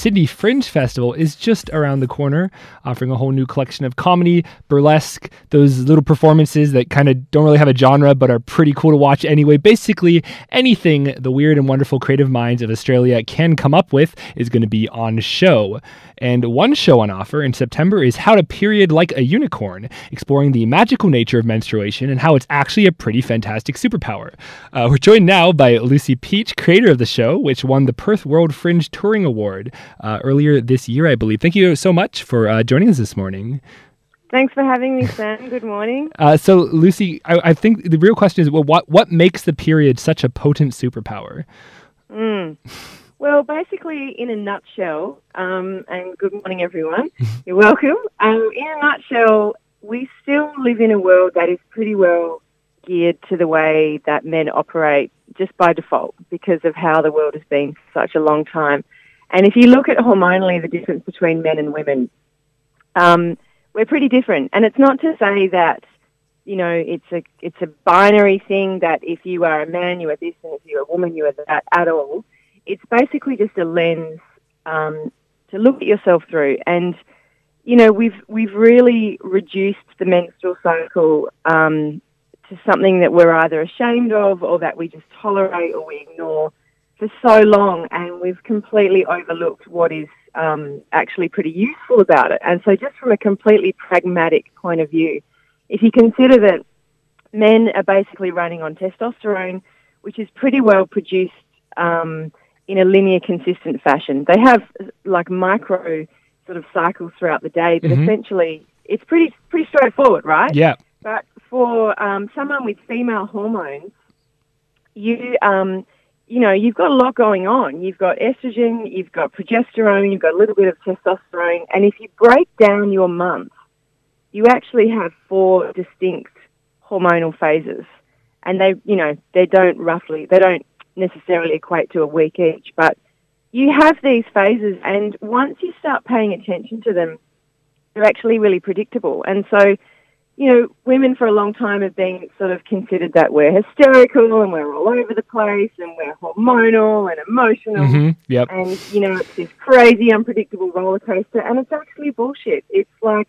Sydney Fringe Festival is just around the corner, offering a whole new collection of comedy, burlesque, those little performances that kind of don't really have a genre but are pretty cool to watch anyway. Basically, anything the weird and wonderful creative minds of Australia can come up with is going to be on show. And one show on offer in September is How to Period Like a Unicorn, exploring the magical nature of menstruation and how it's actually a pretty fantastic superpower. We're joined now by Lucy Peach, creator of the show, which won the Perth World Fringe Touring Award earlier this year, I believe. Thank you so much for joining us this morning. Thanks for having me, Sam. Good morning. So, Lucy, I think the real question is, well, what makes the period such a potent superpower? Well, basically, in a nutshell, and good morning, everyone. You're welcome. In a nutshell, we still live in a world that is pretty well geared to the way that men operate just by default because of how the world has been for such a long time. And if you look at hormonally the difference between men and women, we're pretty different. And it's not to say that, you know, it's a binary thing that if you are a man, you are this, and if you're a woman, you are that at all. It's basically just a lens to look at yourself through. And, you know, we've really reduced the menstrual cycle to something that we're either ashamed of or that we just tolerate or we ignore for so long, and we've completely overlooked what is actually pretty useful about it. And so just from a completely pragmatic point of view, if you consider that men are basically running on testosterone, which is pretty well produced in a linear, consistent fashion. They have like micro sort of cycles throughout the day, but essentially it's pretty straightforward, right? Yeah. But for someone with female hormones, you know, you've got a lot going on. You've got estrogen, you've got progesterone, you've got a little bit of testosterone, and if you break down your month, you actually have 4 distinct hormonal phases, and they don't necessarily equate to a week each, but you have these phases, and once you start paying attention to them, they're actually really predictable. And so, you know, women for a long time have been sort of considered that we're hysterical and we're all over the place and we're hormonal and emotional. Yep. And, you know, it's this crazy, unpredictable roller coaster, and it's actually bullshit. It's like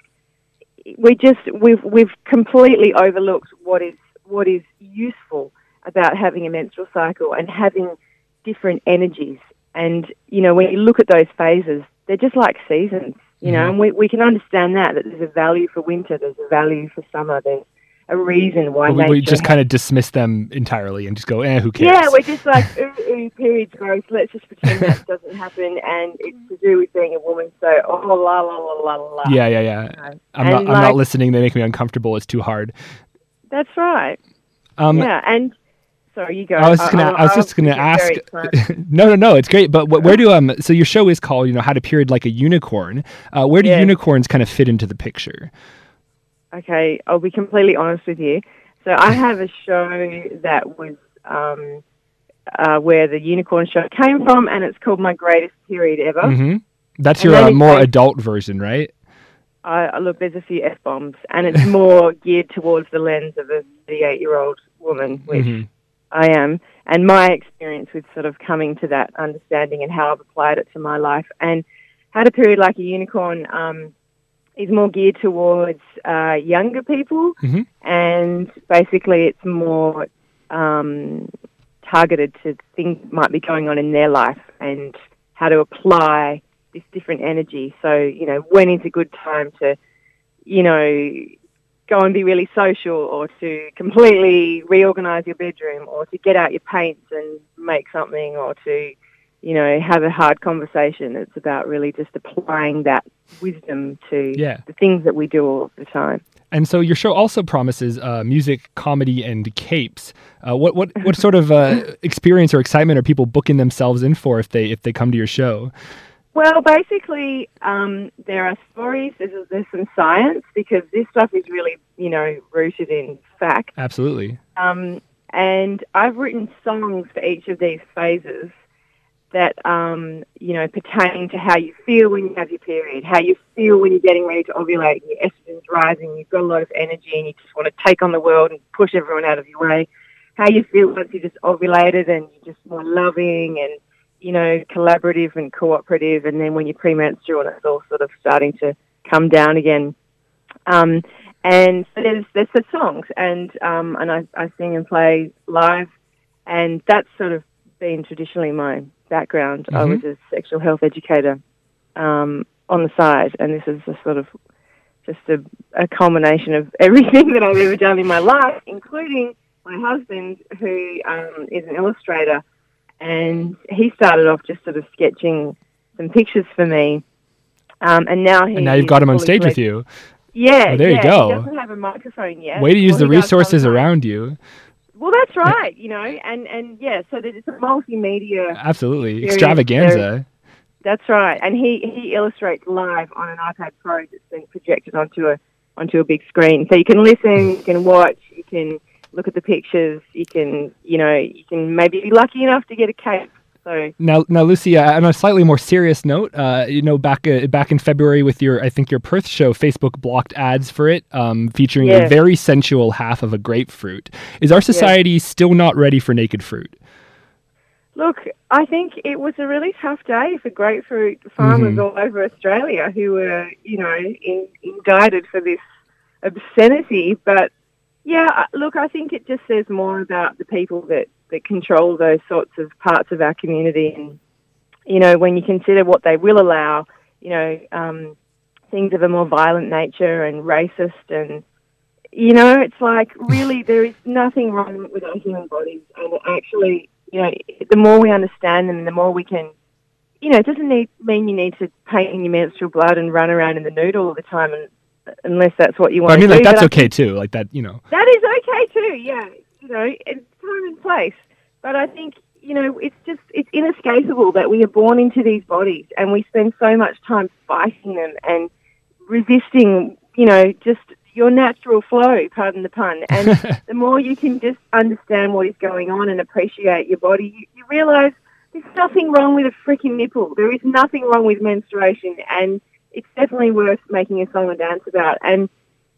we've completely overlooked what is useful about having a menstrual cycle and having different energies. And, you know, when you look at those phases, they're just like seasons, you know, and we can understand that there's a value for winter, there's a value for summer, there's a reason why we just kind of dismiss them entirely and just go, who cares? Yeah, we're just like, period's gross, let's just pretend that doesn't happen, and it's to do with being a woman, so, la, la, la, la, la, la. Yeah. You know? I'm not listening, they make me uncomfortable, it's too hard. That's right. Yeah, and... Sorry, you go. I was just going to ask. No, it's great. But where do so your show is called, you know, How to Period Like a Unicorn. Where do unicorns kind of fit into the picture? Okay, I'll be completely honest with you. So I have a show that was where the unicorn show came from, and it's called My Greatest Period Ever. Mm-hmm. That's your more adult version, right? Look, there's a few F-bombs, and it's more geared towards the lens of a 38-year-old woman, which I am, and my experience with sort of coming to that understanding and how I've applied it to my life. And How to Period Like a Unicorn is more geared towards younger people, and basically it's more targeted to things that might be going on in their life and how to apply this different energy. So, you know, when is a good time to, you know, go and be really social, or to completely reorganize your bedroom, or to get out your paints and make something, or to, you know, have a hard conversation. It's about really just applying that wisdom to the things that we do all the time. And so your show also promises music, comedy, and capes. What sort of experience or excitement are people booking themselves in for if they come to your show? Well, basically, there are stories, there's some science, because this stuff is really, you know, rooted in fact. Absolutely. And I've written songs for each of these phases that, you know, pertain to how you feel when you have your period, how you feel when you're getting ready to ovulate, and your estrogen's rising, you've got a lot of energy and you just want to take on the world and push everyone out of your way, how you feel once you just ovulated and you're just more loving and, collaborative and cooperative, and then when you're premenstrual and it's all sort of starting to come down again. And so there's the songs, and I sing and play live, and that's sort of been traditionally my background. I was a sexual health educator on the side, and this is a sort of just a culmination of everything that I've ever done in my life, including my husband, who is an illustrator, and he started off just sort of sketching some pictures for me, and now you've got him on stage with you. Yeah, there you go. He doesn't have a microphone yet. Way to use the resources around you. Well, that's right, and yeah, so there's a multimedia. Absolutely. Extravaganza. That's right. And he illustrates live on an iPad Pro that's been projected onto a big screen. So you can listen, you can watch, you can look at the pictures, you can maybe be lucky enough to get a cape. So now, Lucy, on a slightly more serious note, back in February with your Perth show, Facebook blocked ads for it, featuring a very sensual half of a grapefruit. Is our society still not ready for naked fruit? Look, I think it was a really tough day for grapefruit farmers all over Australia who were, indicted for this obscenity. But yeah, look, I think it just says more about the people that control those sorts of parts of our community. And, when you consider what they will allow, things of a more violent nature and racist and, it's like really there is nothing wrong with our human bodies. And actually, the more we understand them, the more we can, it doesn't mean you need to paint in your menstrual blood and run around in the nude all the time, unless that's what you want to do. That's okay too, like that, That is okay too, yeah. It's time and place. But I think, it's inescapable that we are born into these bodies and we spend so much time fighting them and resisting, just your natural flow, pardon the pun. And the more you can just understand what is going on and appreciate your body, you realise there's nothing wrong with a freaking nipple. There is nothing wrong with menstruation, and it's definitely worth making a song and dance about. And,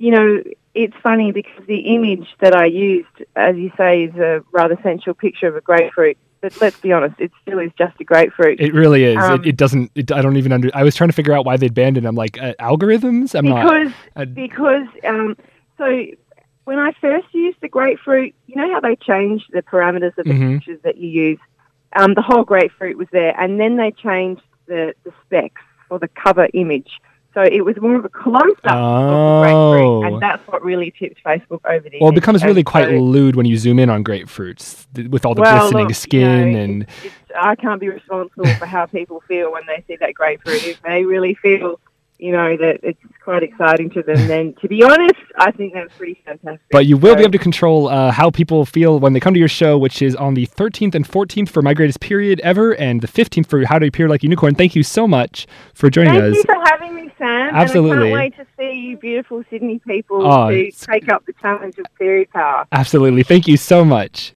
it's funny because the image that I used, as you say, is a rather sensual picture of a grapefruit. But let's be honest, it still is just a grapefruit. It really is. It doesn't. I don't even I was trying to figure out why they banned it. I'm like, algorithms. So when I first used the grapefruit, you know how they changed the parameters of the pictures that you use. The whole grapefruit was there, and then they changed the specs for the cover image. So it was more of a close-up of the grapefruit, and that's what really tipped Facebook over the edge. Well, it becomes really quite lewd when you zoom in on grapefruits with all the glistening skin. I can't be responsible for how people feel when they see that grapefruit. If they really feel, that it's quite exciting to them, then to be honest, I think that's pretty fantastic. But you will be able to control how people feel when they come to your show, which is on the 13th and 14th for My Greatest Period Ever, and the 15th for How to Appear Like a Unicorn. Thank you so much for joining us. Thank you for having me, Sam. Absolutely. And I can't wait to see you beautiful Sydney people to take up the challenge of period power. Absolutely. Thank you so much.